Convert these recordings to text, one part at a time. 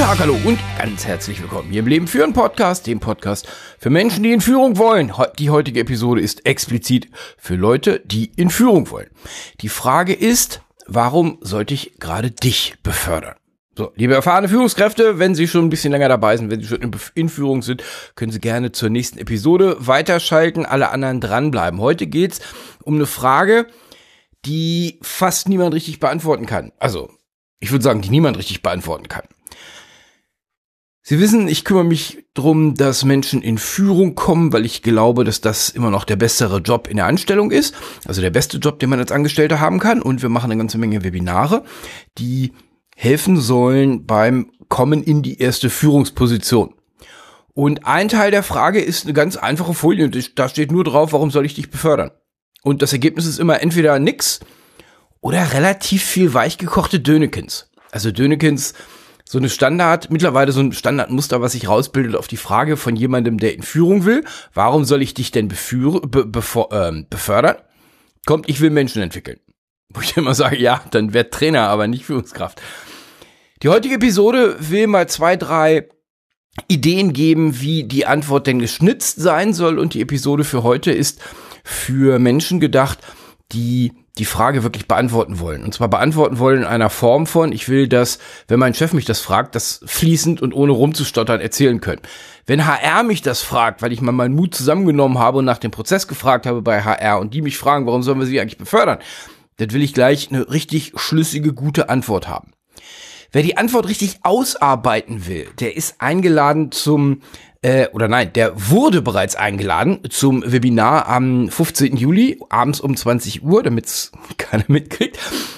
Tag, hallo und ganz herzlich willkommen hier im Leben führen Podcast, dem Podcast für Menschen, die in Führung wollen. Die heutige Episode ist explizit für Leute, die in Führung wollen. Die Frage ist, warum sollte ich gerade dich befördern? So, liebe erfahrene Führungskräfte, wenn Sie schon ein bisschen länger dabei sind, wenn Sie schon in Führung sind, können Sie gerne zur nächsten Episode weiterschalten, alle anderen dranbleiben. Heute geht's um eine Frage, die fast niemand richtig beantworten kann. Also, ich würde sagen, die niemand richtig beantworten kann. Sie wissen, ich kümmere mich darum, dass Menschen in Führung kommen, weil ich glaube, dass das immer noch der bessere Job in der Anstellung ist. Also der beste Job, den man als Angestellter haben kann. Und wir machen eine ganze Menge Webinare, die helfen sollen beim Kommen in die erste Führungsposition. Und ein Teil der Frage ist eine ganz einfache Folie. Und da steht nur drauf, warum soll ich dich befördern? Und das Ergebnis ist immer entweder nix oder relativ viel weichgekochte Dönekens. Also Dönekens, mittlerweile so ein Standardmuster, was sich rausbildet auf die Frage von jemandem, der in Führung will. Warum soll ich dich denn befördern? Kommt, ich will Menschen entwickeln. Wo ich immer sage, ja, dann werd Trainer, aber nicht Führungskraft. Die heutige Episode will mal 2, 3 Ideen geben, wie die Antwort denn geschnitzt sein soll. Und die Episode für heute ist für Menschen gedacht, die die Frage wirklich beantworten wollen. Und zwar beantworten wollen in einer Form von, ich will das, wenn mein Chef mich das fragt, das fließend und ohne rumzustottern erzählen können. Wenn HR mich das fragt, weil ich mal meinen Mut zusammengenommen habe und nach dem Prozess gefragt habe bei HR und die mich fragen, warum sollen wir sie eigentlich befördern, dann will ich gleich eine richtig schlüssige, gute Antwort haben. Wer die Antwort richtig ausarbeiten will, der ist eingeladen der wurde bereits eingeladen zum Webinar am 15. Juli, abends um 20 Uhr, damit es keiner mitkriegt.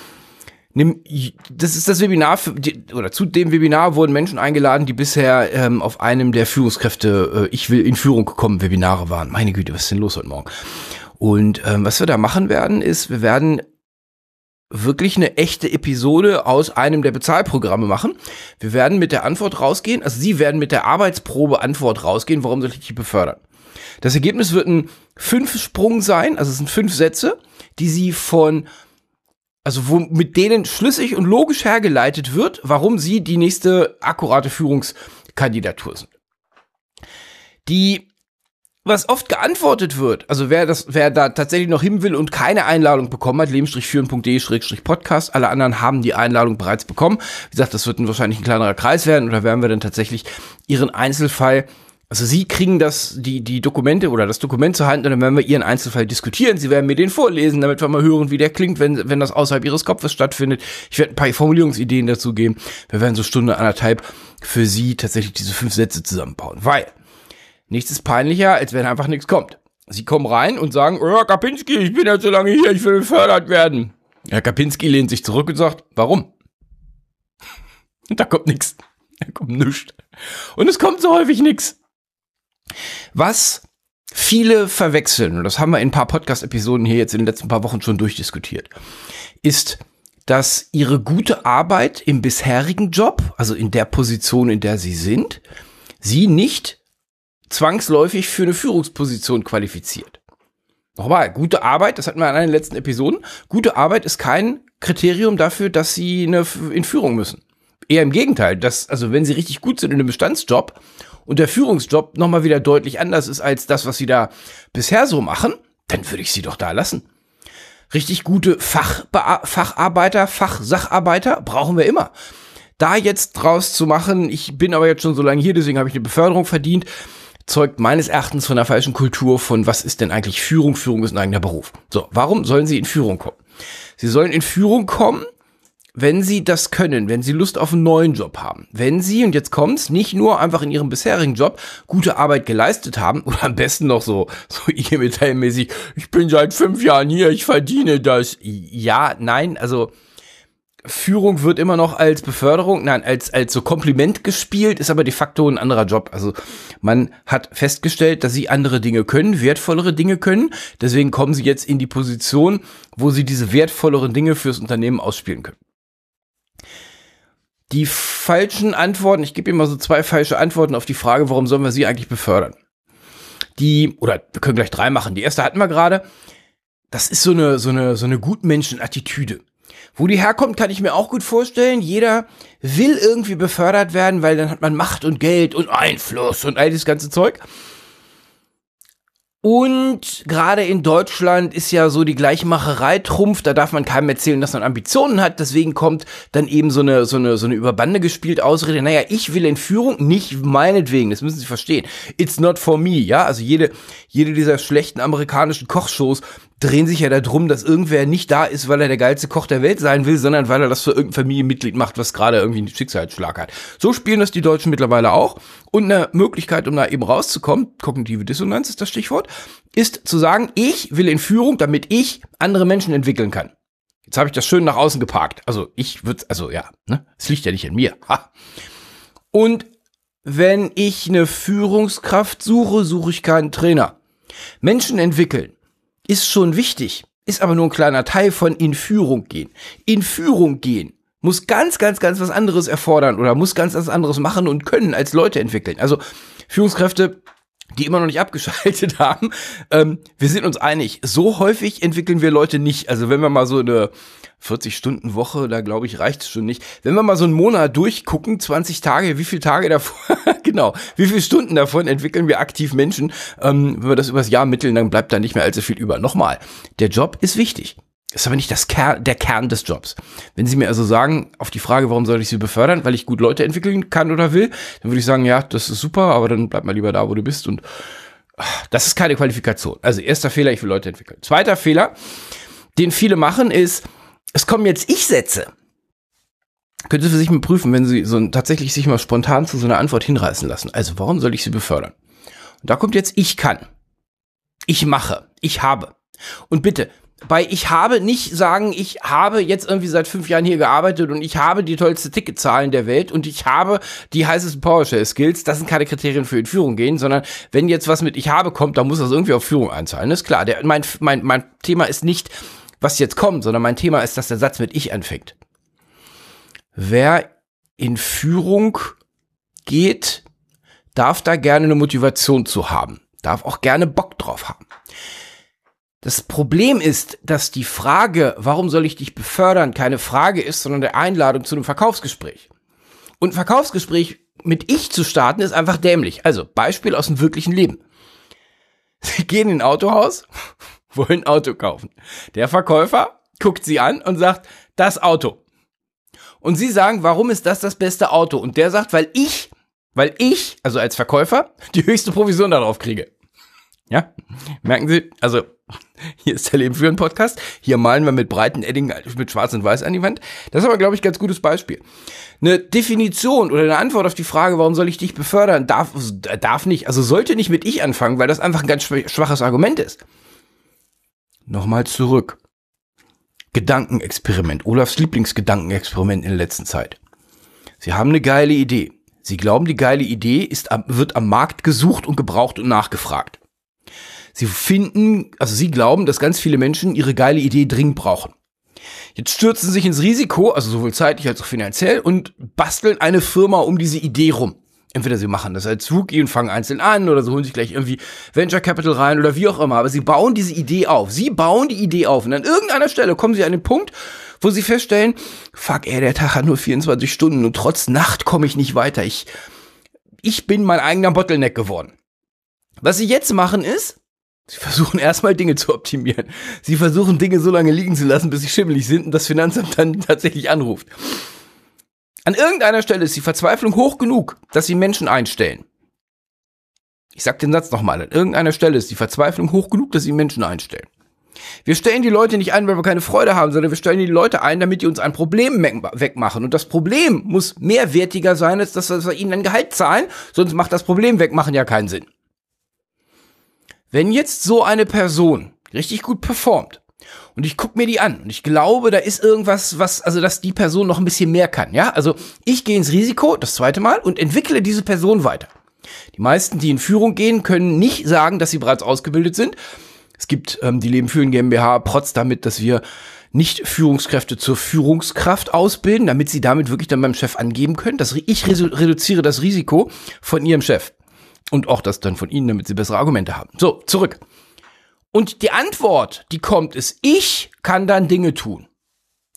Das ist das Webinar, zu dem Webinar wurden Menschen eingeladen, die bisher auf einem der Führungskräfte Ich will in Führung kommen Webinare waren. Meine Güte, was ist denn los heute Morgen? Und was wir da machen werden, ist, wir werden wirklich eine echte Episode aus einem der Bezahlprogramme machen. Wir werden mit der Antwort rausgehen, also Sie werden mit der Arbeitsprobe-Antwort rausgehen, warum soll ich dich befördern? Das Ergebnis wird ein 5-Sprung sein, also es sind 5 Sätze, die Sie mit denen schlüssig und logisch hergeleitet wird, warum Sie die nächste akkurate Führungskandidatur sind. Was oft geantwortet wird, also wer da tatsächlich noch hin will und keine Einladung bekommen hat, leben-führen.de/podcast, alle anderen haben die Einladung bereits bekommen. Wie gesagt, das wird wahrscheinlich ein kleinerer Kreis werden, oder werden wir dann tatsächlich Ihren Einzelfall, also Sie kriegen die Dokumente oder das Dokument zur Hand und dann werden wir Ihren Einzelfall diskutieren. Sie werden mir den vorlesen, damit wir mal hören, wie der klingt, wenn das außerhalb Ihres Kopfes stattfindet. Ich werde ein paar Formulierungsideen dazu geben. Wir werden so Stunde, 1,5 für Sie tatsächlich diese 5 Sätze zusammenbauen, weil nichts ist peinlicher, als wenn einfach nichts kommt. Sie kommen rein und sagen, Herr Kapinski, ich bin ja so lange hier, ich will befördert werden. Herr Kapinski lehnt sich zurück und sagt, warum? Und da kommt nichts. Da kommt nichts. Und es kommt so häufig nichts. Was viele verwechseln, und das haben wir in ein paar Podcast-Episoden hier jetzt in den letzten paar Wochen schon durchdiskutiert, ist, dass ihre gute Arbeit im bisherigen Job, also in der Position, in der sie sind, sie nicht zwangsläufig für eine Führungsposition qualifiziert. Nochmal, gute Arbeit, das hatten wir in einer der letzten Episoden, gute Arbeit ist kein Kriterium dafür, dass Sie in Führung müssen. Eher im Gegenteil, wenn Sie richtig gut sind in einem Bestandsjob und der Führungsjob nochmal wieder deutlich anders ist als das, was Sie da bisher so machen, dann würde ich Sie doch da lassen. Richtig gute Facharbeiter, Fachsacharbeiter brauchen wir immer. Da jetzt draus zu machen, ich bin aber jetzt schon so lange hier, deswegen habe ich eine Beförderung verdient, zeugt meines Erachtens von der falschen Kultur von, was ist denn eigentlich Führung? Führung ist ein eigener Beruf. So, warum sollen Sie in Führung kommen? Sie sollen in Führung kommen, wenn Sie das können, wenn Sie Lust auf einen neuen Job haben. Wenn Sie, und jetzt kommt's, nicht nur einfach in Ihrem bisherigen Job gute Arbeit geleistet haben, oder am besten noch so IG Metall-mäßig, ich bin seit 5 Jahren hier, ich verdiene das. Ja, nein, also Führung wird immer noch als Beförderung, als so Kompliment gespielt, ist aber de facto ein anderer Job. Also man hat festgestellt, dass sie andere Dinge können, wertvollere Dinge können. Deswegen kommen sie jetzt in die Position, wo sie diese wertvolleren Dinge fürs Unternehmen ausspielen können. Die falschen Antworten, ich gebe Ihnen mal so 2 falsche Antworten auf die Frage, warum sollen wir sie eigentlich befördern? Wir können gleich 3 machen. Die erste hatten wir gerade. Das ist so eine Gutmenschen-Attitüde. Wo die herkommt, kann ich mir auch gut vorstellen. Jeder will irgendwie befördert werden, weil dann hat man Macht und Geld und Einfluss und all das ganze Zeug. Und gerade in Deutschland ist ja so die Gleichmacherei Trumpf, da darf man keinem erzählen, dass man Ambitionen hat, deswegen kommt dann eben so eine über Bande gespielt Ausrede, naja, ich will in Führung, nicht meinetwegen, das müssen Sie verstehen. It's not for me, ja, also jede dieser schlechten amerikanischen Kochshows drehen sich ja darum, dass irgendwer nicht da ist, weil er der geilste Koch der Welt sein will, sondern weil er das für irgendein Familienmitglied macht, was gerade irgendwie einen Schicksalsschlag hat. So spielen das die Deutschen mittlerweile auch. Und eine Möglichkeit, um da eben rauszukommen, kognitive Dissonanz ist das Stichwort, ist zu sagen, ich will in Führung, damit ich andere Menschen entwickeln kann. Jetzt habe ich das schön nach außen geparkt. Also es liegt ja nicht an mir. Ha. Und wenn ich eine Führungskraft suche, suche ich keinen Trainer. Menschen entwickeln ist schon wichtig, ist aber nur ein kleiner Teil von in Führung gehen. In Führung gehen muss ganz was anderes erfordern oder muss ganz was anderes machen und können als Leute entwickeln. Also Führungskräfte, die immer noch nicht abgeschaltet haben, wir sind uns einig, so häufig entwickeln wir Leute nicht. Also wenn wir mal so eine 40-Stunden-Woche, da glaube ich, reicht es schon nicht. Wenn wir mal so einen Monat durchgucken, 20 Tage, wie viele Tage davon, genau, wie viele Stunden davon entwickeln wir aktiv Menschen, wenn wir das übers Jahr mitteln, dann bleibt da nicht mehr allzu viel über. Nochmal, der Job ist wichtig. Ist aber nicht der Kern des Jobs. Wenn Sie mir also sagen, auf die Frage, warum soll ich Sie befördern, weil ich gut Leute entwickeln kann oder will, dann würde ich sagen, ja, das ist super, aber dann bleib mal lieber da, wo du bist. Und das ist keine Qualifikation. Also erster Fehler, ich will Leute entwickeln. Zweiter Fehler, den viele machen, ist, es kommen jetzt Ich-Sätze. Können Sie für sich mal prüfen, wenn Sie tatsächlich sich mal spontan zu so einer Antwort hinreißen lassen. Also, warum soll ich Sie befördern? Und da kommt jetzt, ich kann. Ich mache. Ich habe. Und bitte, bei ich habe nicht sagen, ich habe jetzt irgendwie seit 5 Jahren hier gearbeitet und ich habe die tollste Ticketzahlen der Welt und ich habe die heißesten PowerShell-Skills. Das sind keine Kriterien für in Führung gehen, sondern wenn jetzt was mit ich habe kommt, dann muss das irgendwie auf Führung einzahlen. Das ist klar. Mein Thema ist nicht, was jetzt kommt, sondern mein Thema ist, dass der Satz mit ich anfängt. Wer in Führung geht, darf da gerne eine Motivation zu haben, darf auch gerne Bock drauf haben. Das Problem ist, dass die Frage, warum soll ich dich befördern, keine Frage ist, sondern eine Einladung zu einem Verkaufsgespräch. Und ein Verkaufsgespräch mit ich zu starten, ist einfach dämlich. Also, Beispiel aus dem wirklichen Leben. Sie gehen in ein Autohaus, wollen ein Auto kaufen. Der Verkäufer guckt Sie an und sagt, das Auto. Und Sie sagen, warum ist das beste Auto? Und der sagt, weil ich, also als Verkäufer, die höchste Provision darauf kriege. Ja, merken Sie, also hier ist der Leben führen Podcast. Hier malen wir mit breiten Edding mit Schwarz und Weiß an die Wand. Das ist aber, glaube ich, ein ganz gutes Beispiel. Eine Definition oder eine Antwort auf die Frage, warum soll ich dich befördern, darf nicht, also sollte nicht mit ich anfangen, weil das einfach ein ganz schwaches Argument ist. Nochmal zurück. Gedankenexperiment. Olafs Lieblingsgedankenexperiment in der letzten Zeit. Sie haben eine geile Idee. Sie glauben, die geile Idee wird am Markt gesucht und gebraucht und nachgefragt. Sie glauben, dass ganz viele Menschen ihre geile Idee dringend brauchen. Jetzt stürzen sie sich ins Risiko, also sowohl zeitlich als auch finanziell, und basteln eine Firma um diese Idee rum. Entweder sie machen das als Rookie und fangen einzeln an, oder sie holen sich gleich irgendwie Venture Capital rein oder wie auch immer. Aber sie bauen diese Idee auf. Sie bauen die Idee auf. Und an irgendeiner Stelle kommen sie an den Punkt, wo sie feststellen, fuck der Tag hat nur 24 Stunden und trotz Nacht komme ich nicht weiter. Ich bin mein eigener Bottleneck geworden. Was sie jetzt machen ist, sie versuchen erstmal Dinge zu optimieren. Sie versuchen Dinge so lange liegen zu lassen, bis sie schimmelig sind und das Finanzamt dann tatsächlich anruft. An irgendeiner Stelle ist die Verzweiflung hoch genug, dass sie Menschen einstellen. Ich sag den Satz nochmal. An irgendeiner Stelle ist die Verzweiflung hoch genug, dass sie Menschen einstellen. Wir stellen die Leute nicht ein, weil wir keine Freude haben, sondern wir stellen die Leute ein, damit die uns ein Problem wegmachen. Und das Problem muss mehrwertiger sein, als dass wir ihnen ein Gehalt zahlen, sonst macht das Problem wegmachen ja keinen Sinn. Wenn jetzt so eine Person richtig gut performt und ich gucke mir die an und ich glaube, da ist irgendwas, dass die Person noch ein bisschen mehr kann, ja? Also ich gehe ins Risiko, das zweite Mal, und entwickle diese Person weiter. Die meisten, die in Führung gehen, können nicht sagen, dass sie bereits ausgebildet sind. Es gibt die Leben führen GmbH protzt damit, dass wir nicht Führungskräfte zur Führungskraft ausbilden, damit sie damit wirklich dann beim Chef angeben können. Ich reduziere das Risiko von ihrem Chef. Und auch das dann von Ihnen, damit Sie bessere Argumente haben. So, zurück. Und die Antwort, die kommt, ist, ich kann dann Dinge tun.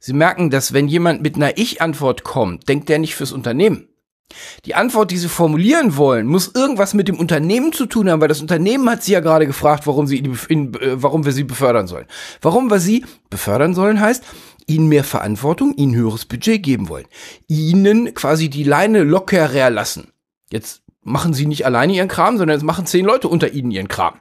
Sie merken, dass wenn jemand mit einer Ich-Antwort kommt, denkt der nicht fürs Unternehmen. Die Antwort, die Sie formulieren wollen, muss irgendwas mit dem Unternehmen zu tun haben, weil das Unternehmen hat Sie ja gerade gefragt, warum wir Sie befördern sollen. Warum wir Sie befördern sollen heißt, Ihnen mehr Verantwortung, Ihnen höheres Budget geben wollen. Ihnen quasi die Leine lockerer lassen. Jetzt machen Sie nicht alleine Ihren Kram, sondern jetzt machen 10 Leute unter Ihnen Ihren Kram.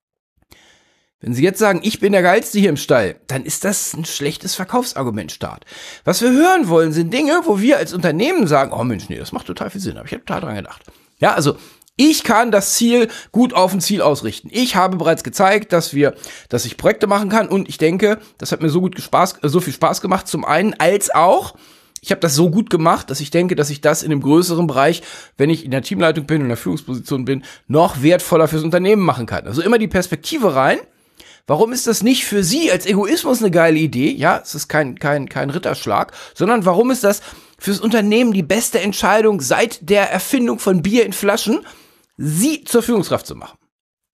Wenn Sie jetzt sagen, ich bin der Geilste hier im Stall, dann ist das ein schlechtes Verkaufsargument, Start. Was wir hören wollen, sind Dinge, wo wir als Unternehmen sagen, oh Mensch, nee, das macht total viel Sinn, habe ich ja total dran gedacht. Ja, also ich kann das Ziel gut auf ein Ziel ausrichten. Ich habe bereits gezeigt, dass ich Projekte machen kann und ich denke, das hat mir so viel Spaß gemacht, zum einen, als auch, ich habe das so gut gemacht, dass ich denke, dass ich das in einem größeren Bereich, wenn ich in der Teamleitung bin und in der Führungsposition bin, noch wertvoller fürs Unternehmen machen kann. Also immer die Perspektive rein. Warum ist das nicht für Sie als Egoismus eine geile Idee? Ja, es ist kein Ritterschlag, sondern warum ist das fürs Unternehmen die beste Entscheidung seit der Erfindung von Bier in Flaschen, Sie zur Führungskraft zu machen?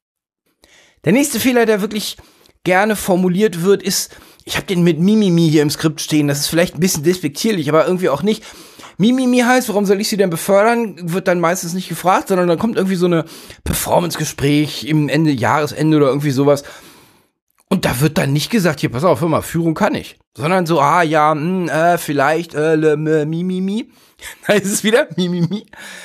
Der nächste Fehler, der wirklich gerne formuliert wird, ist, ich habe den mit Mimimi hier im Skript stehen, das ist vielleicht ein bisschen despektierlich, aber irgendwie auch nicht. Mimimi heißt, warum soll ich Sie denn befördern, wird dann meistens nicht gefragt, sondern dann kommt irgendwie so eine Performance-Gespräch im Jahresende oder irgendwie sowas. Und da wird dann nicht gesagt, hier, pass auf, hör mal, Führung kann ich. Sondern so, vielleicht, Mimimi. Da ist es wieder, Mimimi.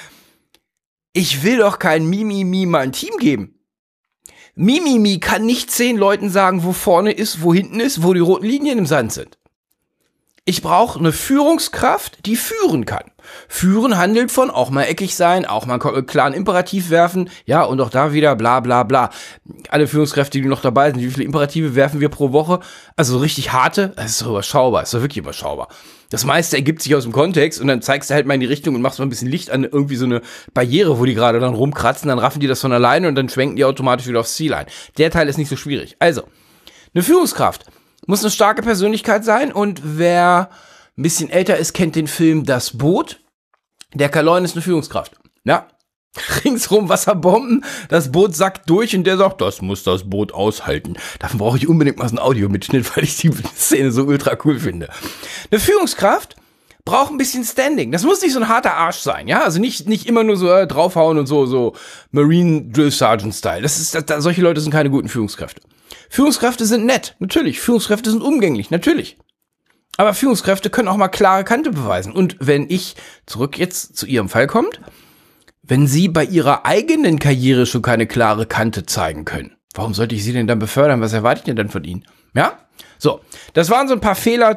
Ich will doch kein Mimimi mal ein Team geben. Mimimi kann nicht 10 Leuten sagen, wo vorne ist, wo hinten ist, wo die roten Linien im Sand sind. Ich brauche eine Führungskraft, die führen kann. Führen handelt von auch mal eckig sein, auch mal einen klaren Imperativ werfen, ja, und auch da wieder bla bla bla. Alle Führungskräfte, die noch dabei sind, wie viele Imperative werfen wir pro Woche? Also so richtig harte, das ist so überschaubar, ist so wirklich überschaubar. Das meiste ergibt sich aus dem Kontext und dann zeigst du halt mal in die Richtung und machst mal ein bisschen Licht an irgendwie so eine Barriere, wo die gerade dann rumkratzen, dann raffen die das von alleine und dann schwenken die automatisch wieder aufs Ziel ein. Der Teil ist nicht so schwierig. Also, eine Führungskraft muss eine starke Persönlichkeit sein und wer ein bisschen älter ist, kennt den Film Das Boot. Der Kaloin ist eine Führungskraft. Ja, ringsrum Wasserbomben, das Boot sackt durch und der sagt, das muss das Boot aushalten. Davon brauche ich unbedingt mal so ein Audiomitschnitt, weil ich die Szene so ultra cool finde. Eine Führungskraft braucht ein bisschen Standing. Das muss nicht so ein harter Arsch sein, ja? Also nicht immer nur so draufhauen und so Marine Drill Sergeant Style. Solche Leute sind keine guten Führungskräfte. Führungskräfte sind nett, natürlich. Führungskräfte sind umgänglich, natürlich. Aber Führungskräfte können auch mal klare Kante beweisen. Und wenn ich zurück jetzt zu Ihrem Fall kommt, wenn Sie bei Ihrer eigenen Karriere schon keine klare Kante zeigen können, warum sollte ich Sie denn dann befördern? Was erwarte ich denn dann von Ihnen? Ja? So, das waren so ein paar Fehler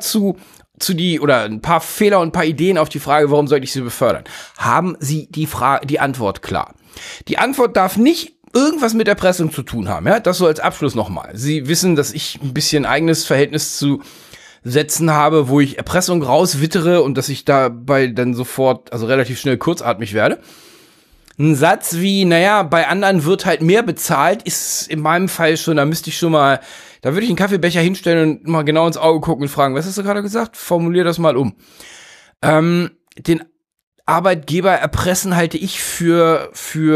ein paar Fehler und ein paar Ideen auf die Frage, warum sollte ich Sie befördern? Haben Sie die Antwort klar? Die Antwort darf nicht irgendwas mit Erpressung zu tun haben, ja? Das so als Abschluss nochmal. Sie wissen, dass ich ein bisschen eigenes Verhältnis zu Sätzen habe, wo ich Erpressung rauswittere und dass ich dabei dann sofort, also relativ schnell kurzatmig werde. Ein Satz wie, bei anderen wird halt mehr bezahlt, ist in meinem Fall schon, da würde ich einen Kaffeebecher hinstellen und mal genau ins Auge gucken und fragen, was hast du gerade gesagt? Formulier das mal um. Den Arbeitgeber erpressen halte ich für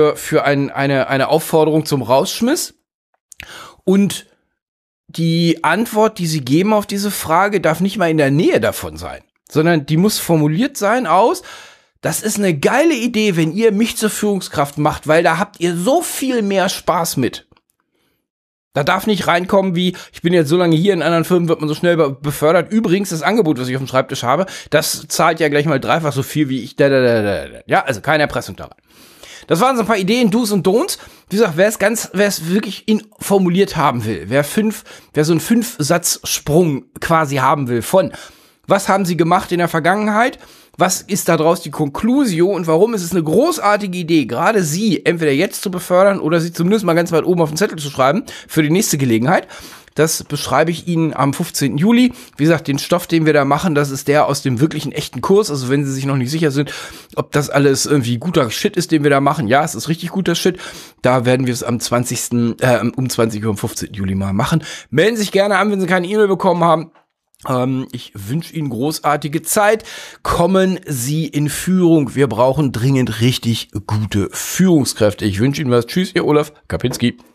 eine Aufforderung zum Rausschmiss. Und die Antwort, die Sie geben auf diese Frage, darf nicht mal in der Nähe davon sein, sondern die muss formuliert sein das ist eine geile Idee, wenn ihr mich zur Führungskraft macht, weil da habt ihr so viel mehr Spaß mit. Da darf nicht reinkommen wie, ich bin jetzt so lange hier, in anderen Firmen wird man so schnell befördert. Übrigens, das Angebot, was ich auf dem Schreibtisch habe, das zahlt ja gleich mal 3-fach so viel wie ich. Ja, also keine Erpressung daran. Das waren so ein paar Ideen, Do's und Don'ts. Wie gesagt, wer es wirklich formuliert haben will, wer so einen 5-Satz-Sprung quasi haben will von, was haben Sie gemacht in der Vergangenheit? Was ist daraus die Conclusio und warum ist es eine großartige Idee, gerade Sie entweder jetzt zu befördern oder Sie zumindest mal ganz weit oben auf den Zettel zu schreiben für die nächste Gelegenheit. Das beschreibe ich Ihnen am 15. Juli. Wie gesagt, den Stoff, den wir da machen, das ist der aus dem wirklichen echten Kurs. Also wenn Sie sich noch nicht sicher sind, ob das alles irgendwie guter Shit ist, den wir da machen. Ja, es ist richtig guter Shit. Da werden wir es am 20. um 20 Uhr am 15. Juli mal machen. Melden Sie sich gerne an, wenn Sie keine E-Mail bekommen haben. Ich wünsche Ihnen großartige Zeit. Kommen Sie in Führung. Wir brauchen dringend richtig gute Führungskräfte. Ich wünsche Ihnen was. Tschüss, Ihr Olaf Kapinski.